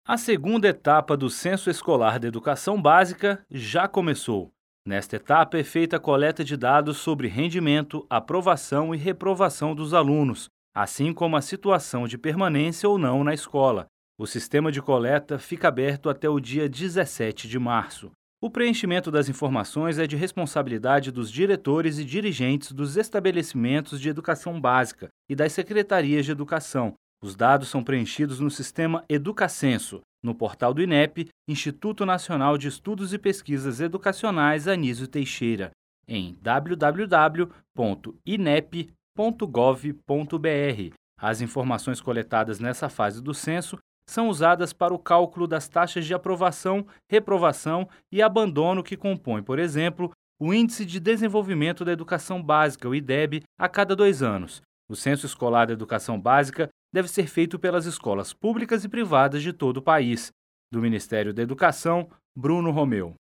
A segunda etapa do Censo Escolar da Educação Básica já começou. Nesta etapa é feita a coleta de dados sobre rendimento, aprovação e reprovação dos alunos, assim como a situação de permanência ou não na escola. O sistema de coleta fica aberto até o dia 17 de março. O preenchimento das informações é de responsabilidade dos diretores e dirigentes dos estabelecimentos de educação básica e das secretarias de educação. Os dados são preenchidos no sistema Educacenso, no portal do INEP, Instituto Nacional de Estudos e Pesquisas Educacionais Anísio Teixeira, em www.inep.gov.br. As informações coletadas nessa fase do censo são usadas para o cálculo das taxas de aprovação, reprovação e abandono que compõem, por exemplo, o Índice de Desenvolvimento da Educação Básica, o IDEB, a cada 2 anos. O Censo Escolar da Educação Básica deve ser feito pelas escolas públicas e privadas de todo o país. Do Ministério da Educação, Bruno Romeu.